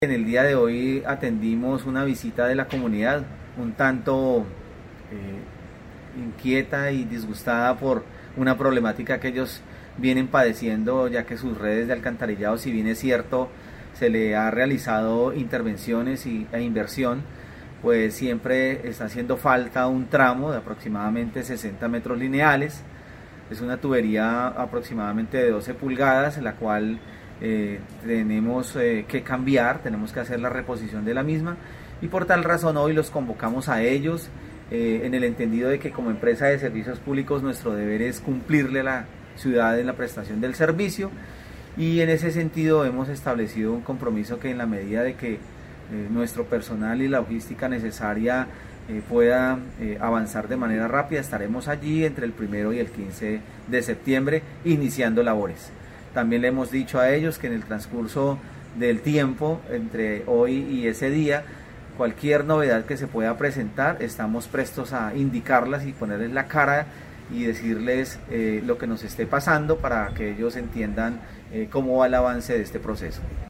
En el día de hoy atendimos una visita de la comunidad un tanto inquieta y disgustada por una problemática que ellos vienen padeciendo, ya que sus redes de alcantarillado, si bien es cierto, se le ha realizado intervenciones e inversión, pues siempre está haciendo falta un tramo de aproximadamente 60 metros lineales. Es una tubería aproximadamente de 12 pulgadas, la cual tenemos que cambiar, tenemos que hacer la reposición de la misma, y por tal razón hoy los convocamos a ellos en el entendido de que como empresa de servicios públicos nuestro deber es cumplirle a la ciudad en la prestación del servicio, y en ese sentido hemos establecido un compromiso que en la medida de que nuestro personal y la logística necesaria pueda avanzar de manera rápida, estaremos allí entre el 1 y el 15 de septiembre iniciando labores. También le hemos dicho a ellos que en el transcurso del tiempo, entre hoy y ese día, cualquier novedad que se pueda presentar, estamos prestos a indicarlas y ponerles la cara y decirles lo que nos esté pasando para que ellos entiendan cómo va el avance de este proceso.